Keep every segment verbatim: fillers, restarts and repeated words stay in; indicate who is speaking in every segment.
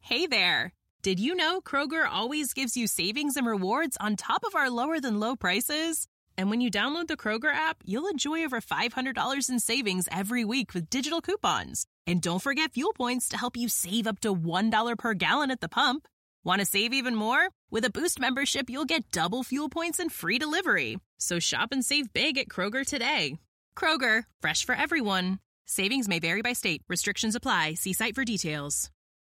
Speaker 1: Hey there! Did you know Kroger always gives you savings and rewards on top of our lower-than-low prices? And when you download the Kroger app, you'll enjoy over five hundred dollars in savings every week with digital coupons. And don't forget fuel points to help you save up to one dollar per gallon at the pump. Want to save even more? With a Boost membership, you'll get double fuel points and free delivery. So shop and save big at Kroger today. Kroger, fresh for everyone. Savings may vary by state. Restrictions apply. See site for details.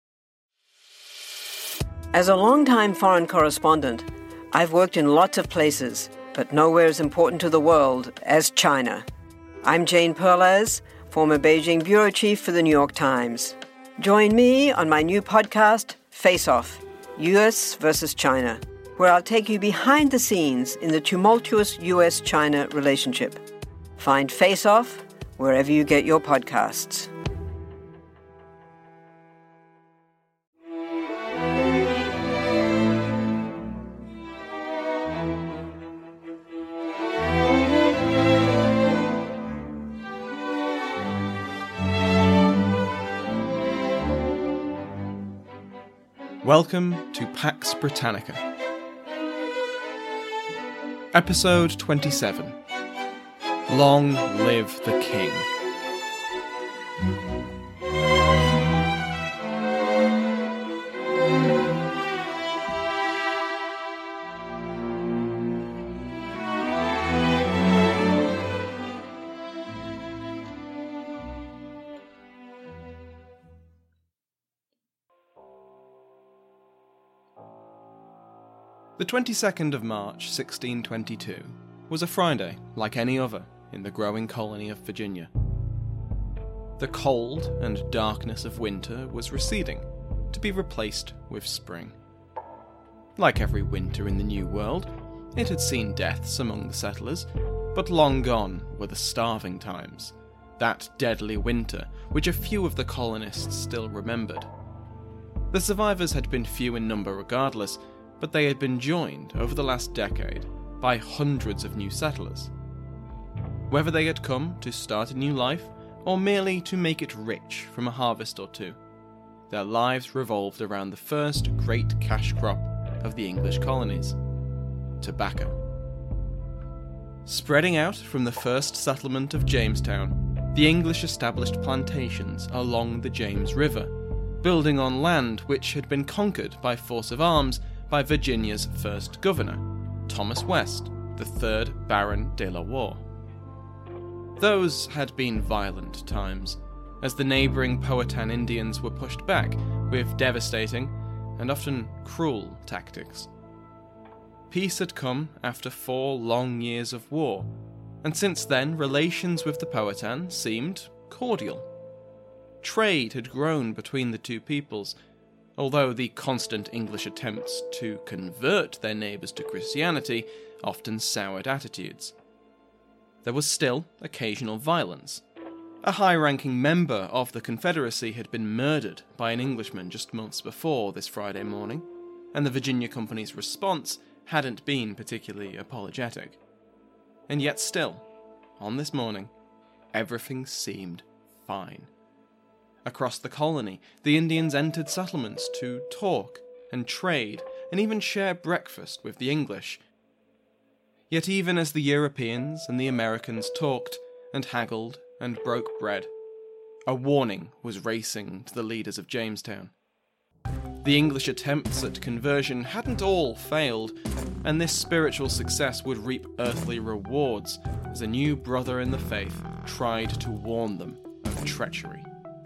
Speaker 2: As a longtime foreign correspondent, I've worked in lots of places, but nowhere as important to the world as China. I'm Jane Perlez, former Beijing bureau chief for the New York Times. Join me on my new podcast, Face Off, U S versus China, where I'll take you behind the scenes in the tumultuous U S China relationship. Find Face Off wherever you get your podcasts.
Speaker 3: Welcome to Pax Britannica. Episode twenty-seven. Long live the King. The twenty-second of March, sixteen twenty-two, was a Friday like any other in the growing colony of Virginia. The cold and darkness of winter was receding, to be replaced with spring. Like every winter in the New World, it had seen deaths among the settlers, but long gone were the starving times, that deadly winter which a few of the colonists still remembered. The survivors had been few in number regardless, but they had been joined over the last decade by hundreds of new settlers. Whether they had come to start a new life, or merely to make it rich from a harvest or two, their lives revolved around the first great cash crop of the English colonies: tobacco. Spreading out from the first settlement of Jamestown, the English established plantations along the James River, building on land which had been conquered by force of arms by Virginia's first governor, Thomas West, the third Baron de la Warr. Those had been violent times, as the neighbouring Powhatan Indians were pushed back with devastating and often cruel tactics. Peace had come after four long years of war, and since then relations with the Powhatan seemed cordial. Trade had grown between the two peoples, although the constant English attempts to convert their neighbours to Christianity often soured attitudes. There was still occasional violence. A high-ranking member of the Confederacy had been murdered by an Englishman just months before this Friday morning, and the Virginia Company's response hadn't been particularly apologetic. And yet still, on this morning, everything seemed fine. Across the colony, the Indians entered settlements to talk and trade and even share breakfast with the English. Yet even as the Europeans and the Americans talked and haggled and broke bread, a warning was racing to the leaders of Jamestown. The English attempts at conversion hadn't all failed, and this spiritual success would reap earthly rewards as a new brother in the faith tried to warn them of treachery.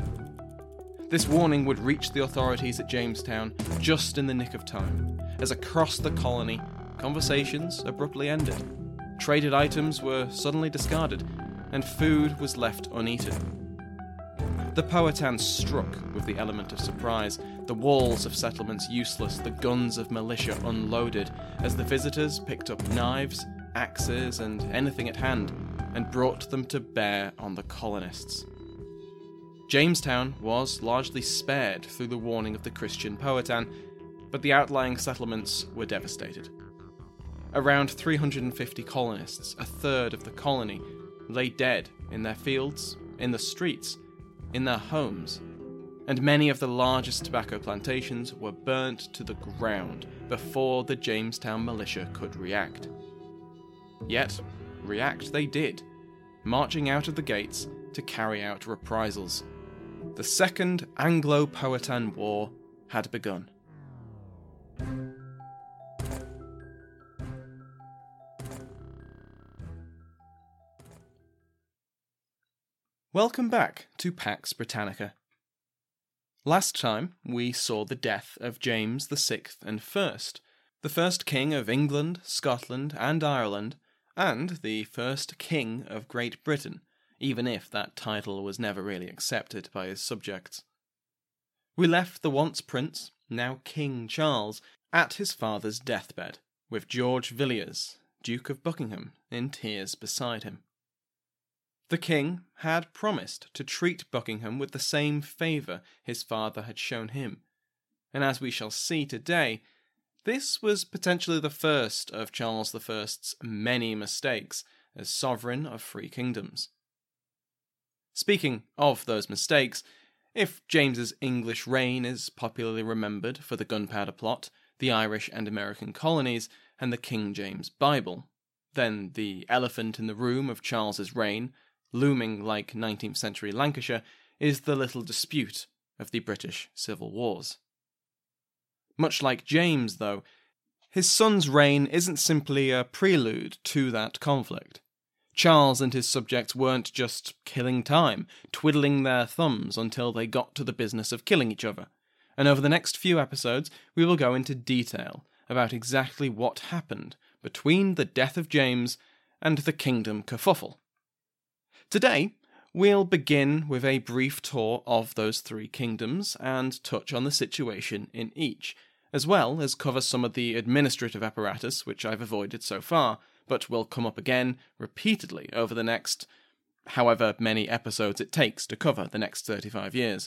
Speaker 3: This warning would reach the authorities at Jamestown just in the nick of time, as across the colony, conversations abruptly ended. Traded items were suddenly discarded, and food was left uneaten. The Powhatan struck with the element of surprise, the walls of settlements useless, the guns of militia unloaded, as the visitors picked up knives, axes, and anything at hand, and brought them to bear on the colonists. Jamestown was largely spared through the warning of the Christian Powhatan, but the outlying settlements were devastated. Around three hundred fifty colonists, a third of the colony, lay dead in their fields, in the streets, in their homes, and many of the largest tobacco plantations were burnt to the ground before the Jamestown militia could react. Yet, react they did, marching out of the gates to carry out reprisals. The Second Anglo-Powhatan War had begun. Welcome back to Pax Britannica. Last time, we saw the death of James the Sixth and First, the first king of England, Scotland, and Ireland, and the first king of Great Britain, even if that title was never really accepted by his subjects. We left the once Prince, now King Charles, at his father's deathbed, with George Villiers, Duke of Buckingham, in tears beside him. The king had promised to treat Buckingham with the same favour his father had shown him, and as we shall see today, this was potentially the first of Charles the First's many mistakes as sovereign of three kingdoms. Speaking of those mistakes, if James's English reign is popularly remembered for the Gunpowder Plot, the Irish and American colonies, and the King James Bible, then the elephant in the room of Charles's reign, looming like nineteenth century Lancashire, is the little dispute of the British Civil Wars. Much like James, though, his son's reign isn't simply a prelude to that conflict. Charles and his subjects weren't just killing time, twiddling their thumbs until they got to the business of killing each other, and over the next few episodes we will go into detail about exactly what happened between the death of James and the kingdom kerfuffle. Today, we'll begin with a brief tour of those three kingdoms and touch on the situation in each, as well as cover some of the administrative apparatus which I've avoided so far, but will come up again repeatedly over the next however many episodes it takes to cover the next thirty-five years.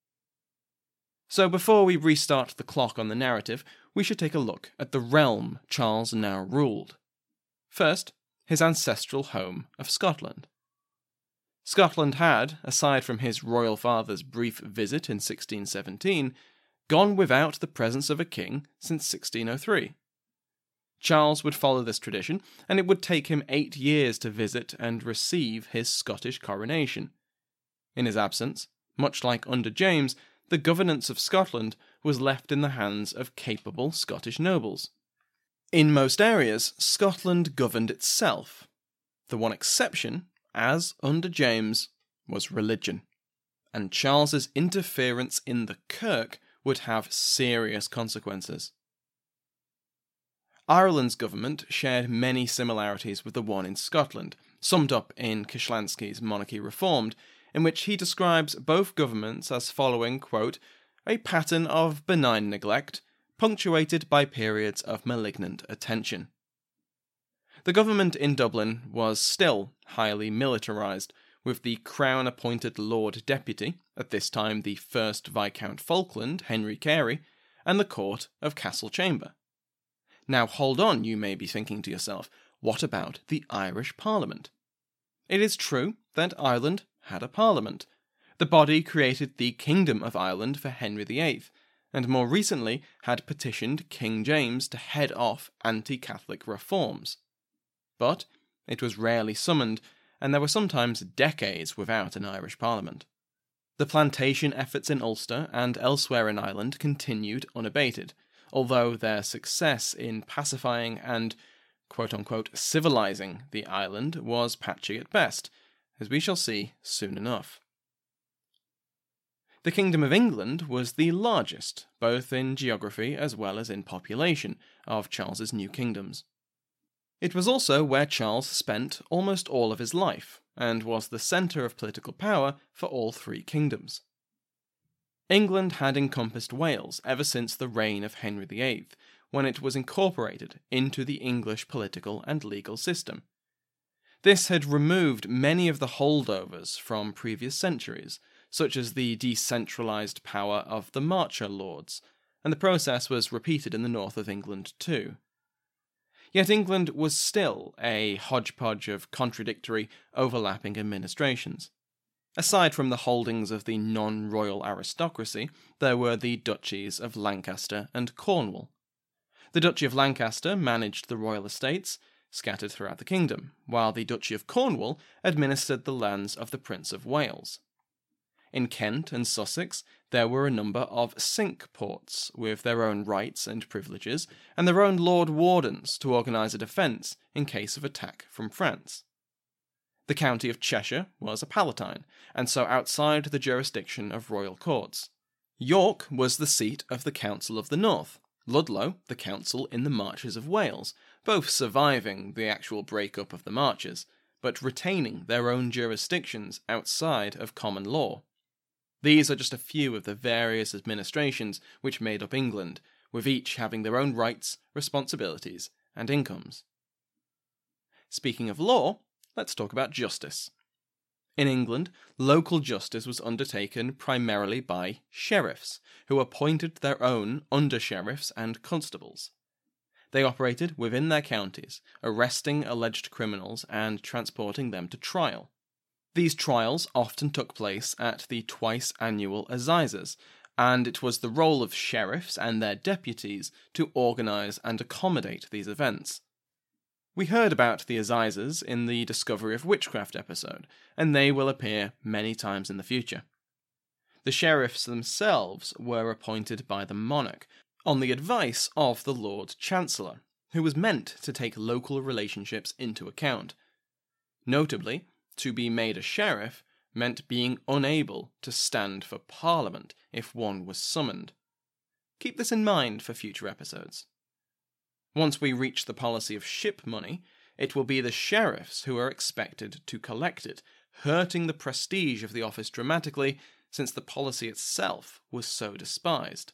Speaker 3: So before we restart the clock on the narrative, we should take a look at the realm Charles now ruled. First, his ancestral home of Scotland. Scotland had, aside from his royal father's brief visit in sixteen seventeen, gone without the presence of a king since sixteen oh three. Charles would follow this tradition, and it would take him eight years to visit and receive his Scottish coronation. In his absence, much like under James, the governance of Scotland was left in the hands of capable Scottish nobles. In most areas, Scotland governed itself. The one exception, as under James, was religion, and Charles's interference in the Kirk would have serious consequences. Ireland's government shared many similarities with the one in Scotland, summed up in Kishlansky's Monarchy Reformed, in which he describes both governments as following, quote, a pattern of benign neglect, punctuated by periods of malignant attention. The government in Dublin was still highly militarised, with the Crown-appointed Lord Deputy, at this time the first Viscount Falkland, Henry Carey, and the Court of Castle Chamber. Now hold on, you may be thinking to yourself, what about the Irish Parliament? It is true that Ireland had a parliament. The body created the Kingdom of Ireland for Henry the Eighth, and more recently had petitioned King James to head off anti-Catholic reforms. But it was rarely summoned, and there were sometimes decades without an Irish parliament. The plantation efforts in Ulster and elsewhere in Ireland continued unabated, although their success in pacifying and quote-unquote civilizing the island was patchy at best, as we shall see soon enough. The Kingdom of England was the largest, both in geography as well as in population, of Charles's new kingdoms. It was also where Charles spent almost all of his life, and was the centre of political power for all three kingdoms. England had encompassed Wales ever since the reign of Henry the Eighth, when it was incorporated into the English political and legal system. This had removed many of the holdovers from previous centuries, such as the decentralised power of the Marcher Lords, and the process was repeated in the north of England too. Yet England was still a hodgepodge of contradictory, overlapping administrations. Aside from the holdings of the non-royal aristocracy, there were the duchies of Lancaster and Cornwall. The Duchy of Lancaster managed the royal estates, scattered throughout the kingdom, while the Duchy of Cornwall administered the lands of the Prince of Wales. In Kent and Sussex, there were a number of cinque ports, with their own rights and privileges, and their own Lord Wardens to organise a defence in case of attack from France. The county of Cheshire was a palatine, and so outside the jurisdiction of royal courts. York was the seat of the Council of the North, Ludlow the council in the Marches of Wales, both surviving the actual breakup of the Marches, but retaining their own jurisdictions outside of common law. These are just a few of the various administrations which made up England, with each having their own rights, responsibilities, and incomes. Speaking of law, let's talk about justice. In England, local justice was undertaken primarily by sheriffs, who appointed their own under-sheriffs and constables. They operated within their counties, arresting alleged criminals and transporting them to trial. These trials often took place at the twice-annual assizes, and it was the role of sheriffs and their deputies to organise and accommodate these events. We heard about the assizes in the Discovery of Witchcraft episode, and they will appear many times in the future. The sheriffs themselves were appointed by the monarch, on the advice of the Lord Chancellor, who was meant to take local relationships into account. Notably, to be made a sheriff meant being unable to stand for Parliament if one was summoned. Keep this in mind for future episodes. Once we reach the policy of ship money, it will be the sheriffs who are expected to collect it, hurting the prestige of the office dramatically, since the policy itself was so despised.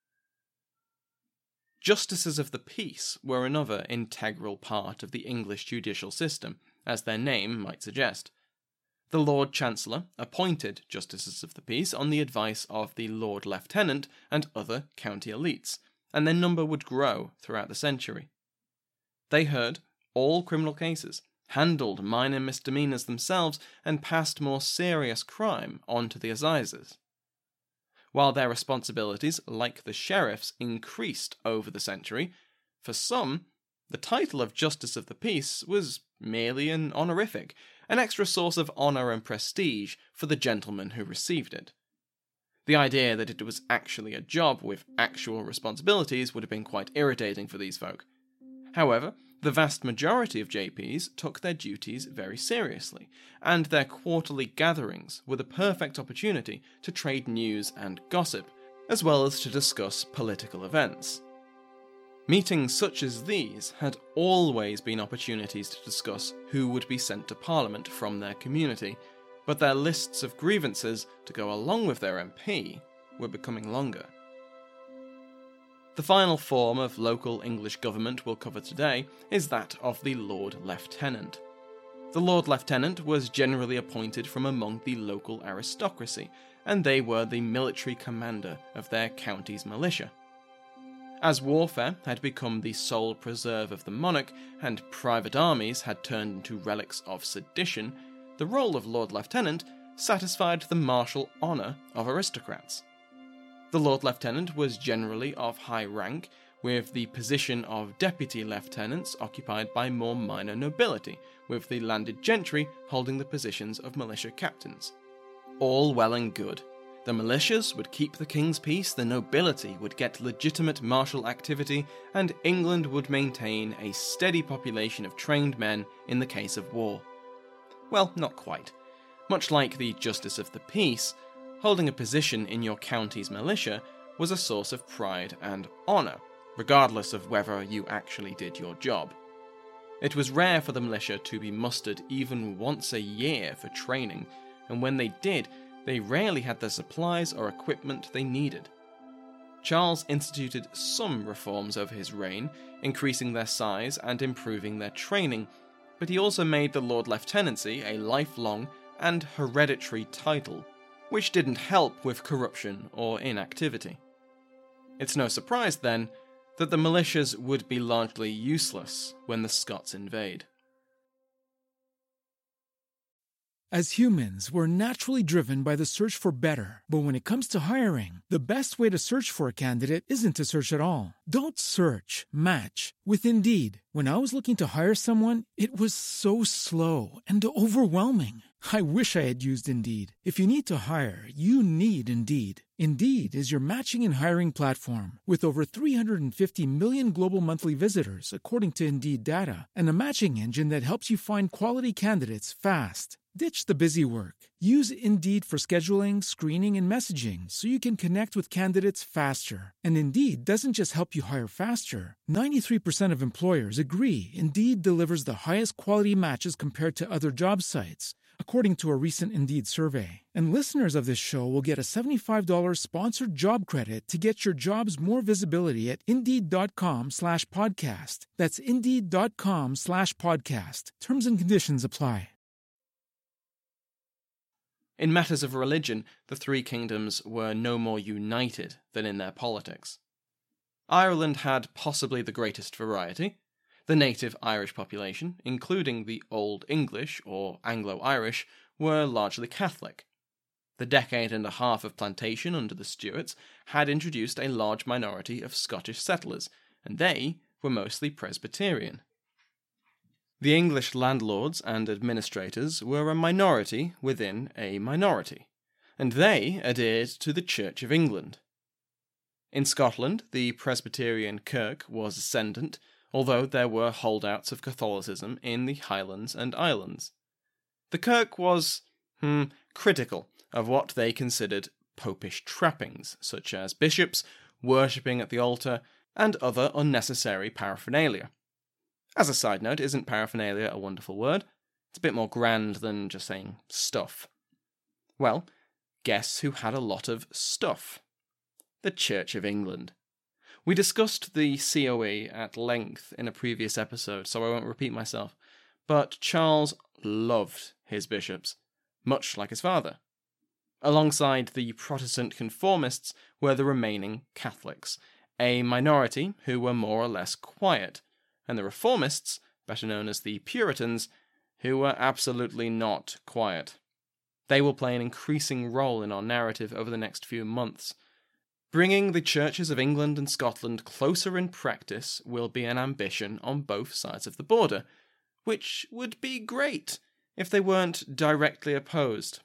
Speaker 3: Justices of the peace were another integral part of the English judicial system, as their name might suggest. The Lord Chancellor appointed Justices of the Peace on the advice of the Lord Lieutenant and other county elites, and their number would grow throughout the century. They heard all criminal cases, handled minor misdemeanours themselves, and passed more serious crime onto the assizes. While their responsibilities, like the sheriffs, increased over the century, for some, the title of Justice of the Peace was merely an honorific, an extra source of honour and prestige for the gentleman who received it. The idea that it was actually a job with actual responsibilities would have been quite irritating for these folk. However, the vast majority of J Ps took their duties very seriously, and their quarterly gatherings were the perfect opportunity to trade news and gossip, as well as to discuss political events. Meetings such as these had always been opportunities to discuss who would be sent to Parliament from their community, but their lists of grievances to go along with their M P were becoming longer. The final form of local English government we'll cover today is that of the Lord Lieutenant. The Lord Lieutenant was generally appointed from among the local aristocracy, and they were the military commander of their county's militia. As warfare had become the sole preserve of the monarch, and private armies had turned into relics of sedition, the role of Lord Lieutenant satisfied the martial honour of aristocrats. The Lord Lieutenant was generally of high rank, with the position of deputy lieutenants occupied by more minor nobility, with the landed gentry holding the positions of militia captains. All well and good. The militias would keep the king's peace, the nobility would get legitimate martial activity, and England would maintain a steady population of trained men in the case of war. Well, not quite. Much like the Justice of the Peace, holding a position in your county's militia was a source of pride and honour, regardless of whether you actually did your job. It was rare for the militia to be mustered even once a year for training, and when they did, they rarely had the supplies or equipment they needed. Charles instituted some reforms over his reign, increasing their size and improving their training, but he also made the Lord Lieutenancy a lifelong and hereditary title, which didn't help with corruption or inactivity. It's no surprise, then, that the militias would be largely useless when the Scots invade.
Speaker 4: As humans, we're naturally driven by the search for better. But when it comes to hiring, the best way to search for a candidate isn't to search at all. Don't search, match with Indeed. When I was looking to hire someone, it was so slow and overwhelming. I wish I had used Indeed. If you need to hire, you need Indeed. Indeed is your matching and hiring platform with over three hundred fifty million global monthly visitors, according to Indeed data, and a matching engine that helps you find quality candidates fast. Ditch the busy work. Use Indeed for scheduling, screening, and messaging so you can connect with candidates faster. And Indeed doesn't just help you hire faster. ninety-three percent of employers agree Indeed delivers the highest quality matches compared to other job sites, according to a recent Indeed survey. And listeners of this show will get a seventy-five dollars sponsored job credit to get your jobs more visibility at Indeed.com slash podcast. That's Indeed.com slash podcast. Terms and conditions apply.
Speaker 3: In matters of religion, the three kingdoms were no more united than in their politics. Ireland had possibly the greatest variety. The native Irish population, including the Old English or Anglo-Irish, were largely Catholic. The decade and a half of plantation under the Stuarts had introduced a large minority of Scottish settlers, and they were mostly Presbyterian. The English landlords and administrators were a minority within a minority, and they adhered to the Church of England. In Scotland, the Presbyterian Kirk was ascendant, although there were holdouts of Catholicism in the Highlands and Islands. The Kirk was, hmm, critical of what they considered popish trappings, such as bishops, worshipping at the altar, and other unnecessary paraphernalia. As a side note, isn't paraphernalia a wonderful word? It's a bit more grand than just saying stuff. Well, guess who had a lot of stuff? The Church of England. We discussed the C O E at length in a previous episode, so I won't repeat myself, but Charles loved his bishops, much like his father. Alongside the Protestant conformists were the remaining Catholics, a minority who were more or less quiet, and the Reformists, better known as the Puritans, who were absolutely not quiet. They will play an increasing role in our narrative over the next few months. Bringing the churches of England and Scotland closer in practice will be an ambition on both sides of the border, which would be great if they weren't directly opposed.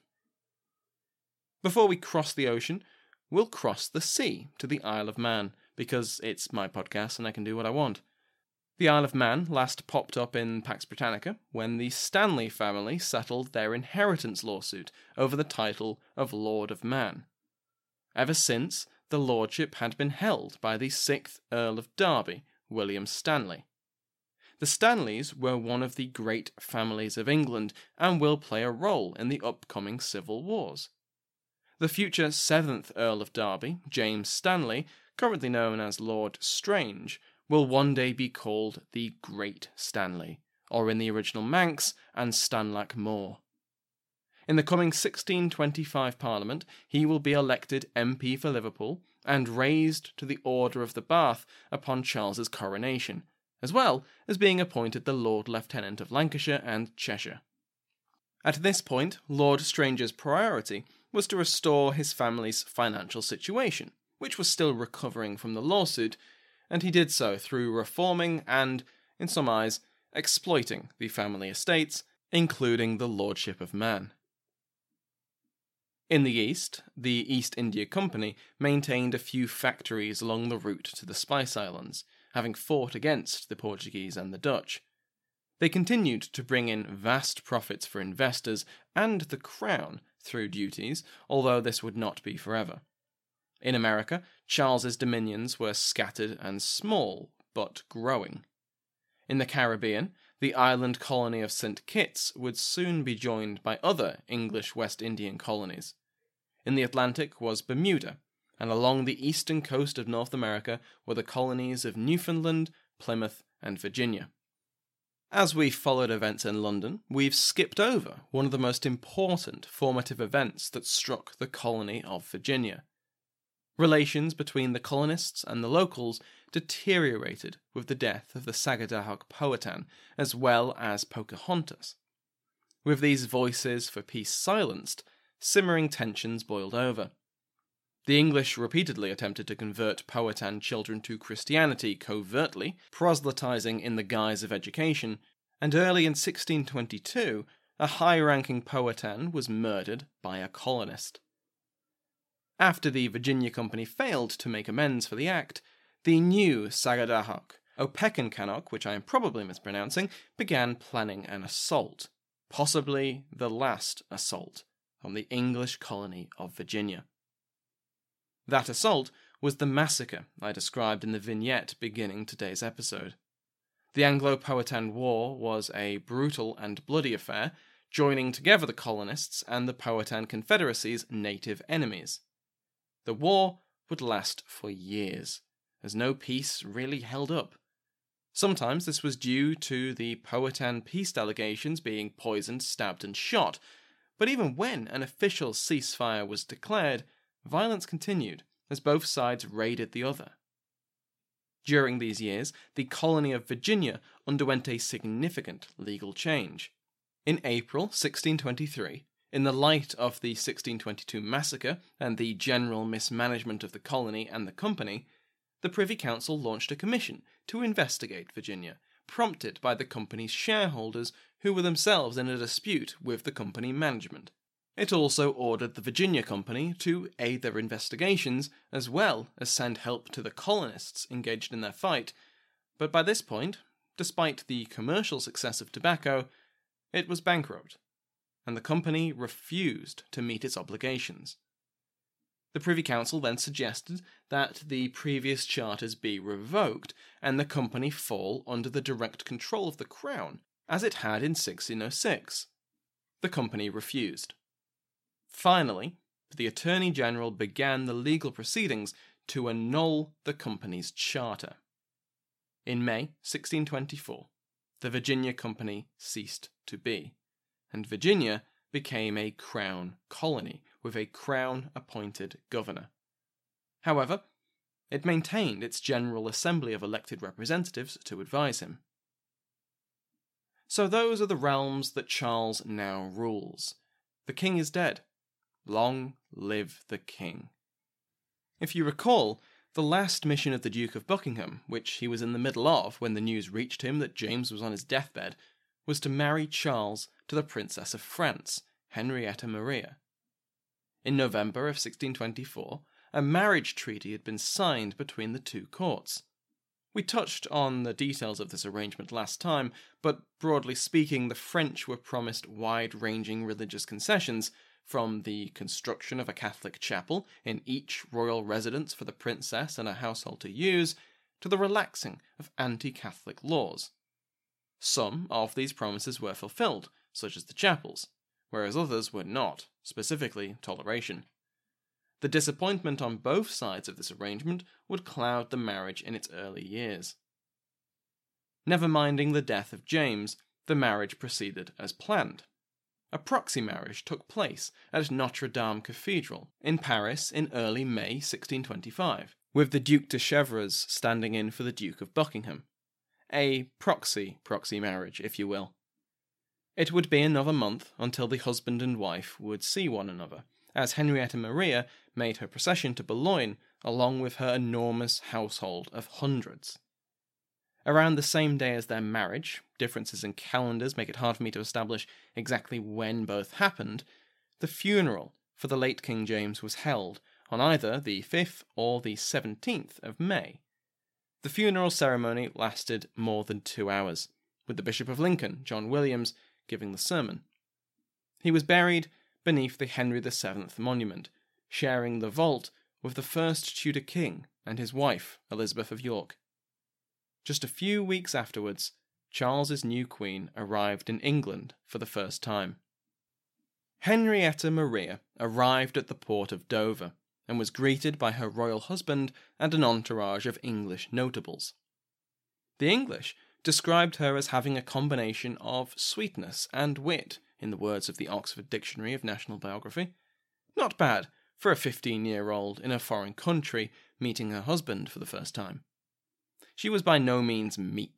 Speaker 3: Before we cross the ocean, we'll cross the sea to the Isle of Man, because it's my podcast and I can do what I want. The Isle of Man last popped up in Pax Britannica when the Stanley family settled their inheritance lawsuit over the title of Lord of Man. Ever since, the lordship had been held by the sixth Earl of Derby, William Stanley. The Stanleys were one of the great families of England and will play a role in the upcoming civil wars. The future seventh Earl of Derby, James Stanley, currently known as Lord Strange, will one day be called the Great Stanley, or in the original Manx, and Stanlac More. In the coming sixteen twenty-five Parliament, he will be elected M P for Liverpool and raised to the Order of the Bath upon Charles's coronation, as well as being appointed the Lord Lieutenant of Lancashire and Cheshire. At this point, Lord Strange's priority was to restore his family's financial situation, which was still recovering from the lawsuit, and he did so through reforming and, in some eyes, exploiting the family estates, including the Lordship of Man. In the east, the East India Company maintained a few factories along the route to the Spice Islands, having fought against the Portuguese and the Dutch. They continued to bring in vast profits for investors and the Crown through duties, although this would not be forever. In America, Charles's dominions were scattered and small, but growing. In the Caribbean, the island colony of Saint Kitts would soon be joined by other English West Indian colonies. In the Atlantic was Bermuda, and along the eastern coast of North America were the colonies of Newfoundland, Plymouth, and Virginia. As we followed events in London, we've skipped over one of the most important formative events that struck the colony of Virginia. Relations between the colonists and the locals deteriorated with the death of the Sagadahoc Powhatan, as well as Pocahontas. With these voices for peace silenced, simmering tensions boiled over. The English repeatedly attempted to convert Powhatan children to Christianity covertly, proselytizing in the guise of education, and early in sixteen twenty-two, a high-ranking Powhatan was murdered by a colonist. After the Virginia Company failed to make amends for the act, the new Sagadahoc, Opechancanough, which I am probably mispronouncing, began planning an assault, possibly the last assault, on the English colony of Virginia. That assault was the massacre I described in the vignette beginning today's episode. The Anglo-Powhatan War was a brutal and bloody affair, joining together the colonists and the Powhatan Confederacy's native enemies. The war would last for years, as no peace really held up. Sometimes this was due to the Powhatan peace delegations being poisoned, stabbed, and shot, but even when an official ceasefire was declared, violence continued as both sides raided the other. During these years, the colony of Virginia underwent a significant legal change. In April sixteen twenty-three, in the light of the sixteen twenty-two massacre and the general mismanagement of the colony and the company, the Privy Council launched a commission to investigate Virginia, prompted by the company's shareholders who were themselves in a dispute with the company management. It also ordered the Virginia Company to aid their investigations, as well as send help to the colonists engaged in their fight, but by this point, despite the commercial success of tobacco, it was bankrupt, and the company refused to meet its obligations. The Privy Council then suggested that the previous charters be revoked and the company fall under the direct control of the Crown, as it had in sixteen oh six. The company refused. Finally, the Attorney General began the legal proceedings to annul the company's charter. In May sixteen twenty-four, the Virginia Company ceased to be, and Virginia became a Crown colony with a Crown-appointed governor. However, it maintained its General Assembly of elected representatives to advise him. So those are the realms that Charles now rules. The king is dead. Long live the king. If you recall, the last mission of the Duke of Buckingham, which he was in the middle of when the news reached him that James was on his deathbed, was to marry Charles to the Princess of France, Henrietta Maria. In November of sixteen twenty-four, a marriage treaty had been signed between the two courts. We touched on the details of this arrangement last time, but broadly speaking, the French were promised wide-ranging religious concessions, from the construction of a Catholic chapel in each royal residence for the princess and her household to use, to the relaxing of anti-Catholic laws. Some of these promises were fulfilled, such as the chapels, whereas others were not, specifically toleration. The disappointment on both sides of this arrangement would cloud the marriage in its early years. Never minding the death of James, the marriage proceeded as planned. A proxy marriage took place at Notre Dame Cathedral in Paris in early May sixteen twenty-five, with the Duc de Chevreuse standing in for the Duke of Buckingham. A proxy proxy marriage, if you will. It would be another month until the husband and wife would see one another, as Henrietta Maria made her procession to Boulogne along with her enormous household of hundreds. Around the same day as their marriage, differences in calendars make it hard for me to establish exactly when both happened, the funeral for the late King James was held on either the fifth or the seventeenth of May. The funeral ceremony lasted more than two hours, with the Bishop of Lincoln, John Williams, giving the sermon. He was buried beneath the Henry the Seventh monument, sharing the vault with the first Tudor king and his wife, Elizabeth of York. Just a few weeks afterwards, Charles's new queen arrived in England for the first time. Henrietta Maria arrived at the port of Dover and was greeted by her royal husband and an entourage of English notables. The English described her as having a combination of sweetness and wit, in the words of the Oxford Dictionary of National Biography. Not bad for a fifteen-year-old in a foreign country meeting her husband for the first time. She was by no means meek,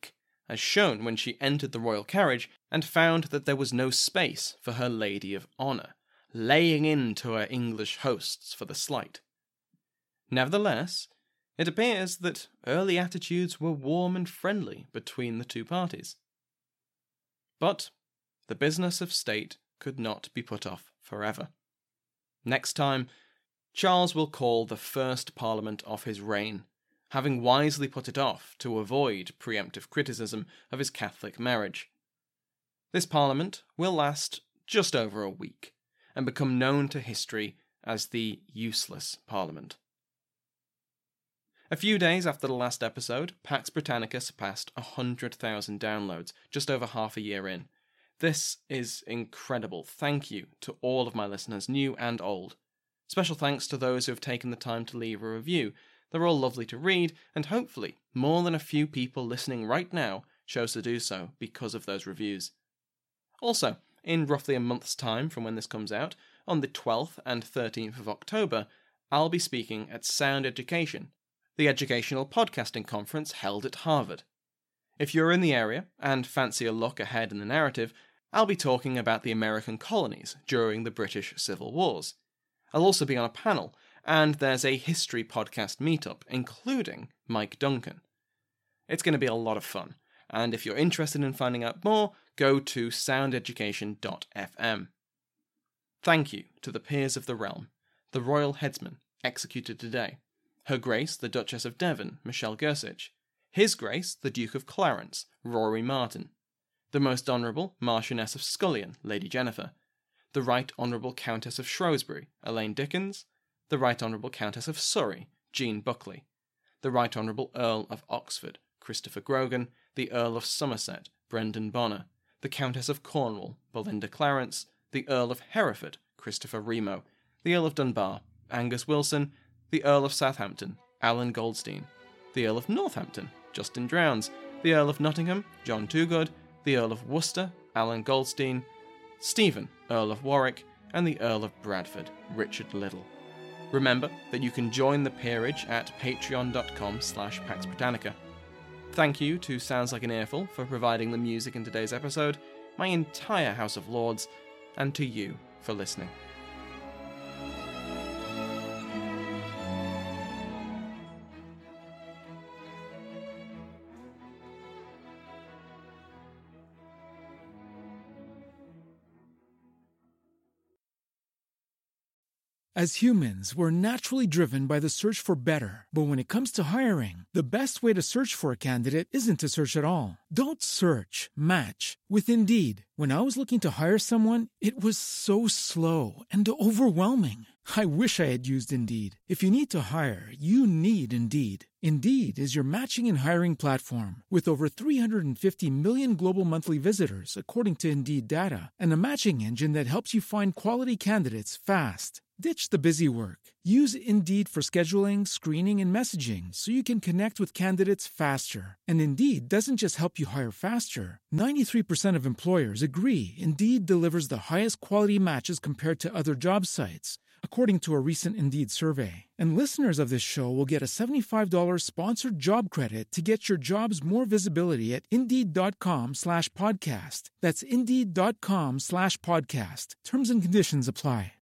Speaker 3: as shown when she entered the royal carriage and found that there was no space for her lady of honour, laying into her English hosts for the slight. Nevertheless, it appears that early attitudes were warm and friendly between the two parties. But the business of state could not be put off forever. Next time, Charles will call the first Parliament of his reign, having wisely put it off to avoid preemptive criticism of his Catholic marriage. This Parliament will last just over a week, and become known to history as the Useless Parliament. A few days after the last episode, Pax Britannica surpassed one hundred thousand downloads, just over half a year in. This is incredible. Thank you to all of my listeners, new and old. Special thanks to those who have taken the time to leave a review. They're all lovely to read, and hopefully more than a few people listening right now chose to do so because of those reviews. Also, in roughly a month's time from when this comes out, on the twelfth and thirteenth of October, I'll be speaking at Sound Education, the educational podcasting conference held at Harvard. If you're in the area and fancy a look ahead in the narrative, I'll be talking about the American colonies during the British Civil Wars. I'll also be on a panel, and there's a history podcast meetup, including Mike Duncan. It's going to be a lot of fun, and if you're interested in finding out more, go to sound education dot f m. Thank you to the peers of the realm, the royal headsman, executed today, Her Grace the Duchess of Devon, Michelle Gersich, His Grace the Duke of Clarence, Rory Martin, the Most Honourable Marchioness of Scullion, Lady Jennifer, the Right Honourable Countess of Shrewsbury, Elaine Dickens, the Right Honourable Countess of Surrey, Jean Buckley, the Right Honourable Earl of Oxford, Christopher Grogan, the Earl of Somerset, Brendan Bonner, the Countess of Cornwall, Belinda Clarence, the Earl of Hereford, Christopher Remo, the Earl of Dunbar, Angus Wilson, the Earl of Southampton, Alan Goldstein, the Earl of Northampton, Justin Drowns, the Earl of Nottingham, John Toogood, the Earl of Worcester, Alan Goldstein, Stephen, Earl of Warwick, and the Earl of Bradford, Richard Liddell. Remember that you can join the peerage at patreon dot com slash Pax Britannica. Thank you to Sounds Like an Earful for providing the music in today's episode, my entire House of Lords, and to you for listening.
Speaker 4: As humans, we're naturally driven by the search for better. But when it comes to hiring, the best way to search for a candidate isn't to search at all. Don't search, match with Indeed. When I was looking to hire someone, it was so slow and overwhelming. I wish I had used Indeed. If you need to hire, you need Indeed. Indeed is your matching and hiring platform with over three hundred fifty million global monthly visitors, according to Indeed data, and a matching engine that helps you find quality candidates fast. Ditch the busy work. Use Indeed for scheduling, screening, and messaging so you can connect with candidates faster. And Indeed doesn't just help you hire faster. ninety-three percent of employers agree Indeed delivers the highest quality matches compared to other job sites, according to a recent Indeed survey. And listeners of this show will get a seventy-five dollars sponsored job credit to get your jobs more visibility at Indeed.com slash podcast. That's Indeed.com slash podcast. Terms and conditions apply.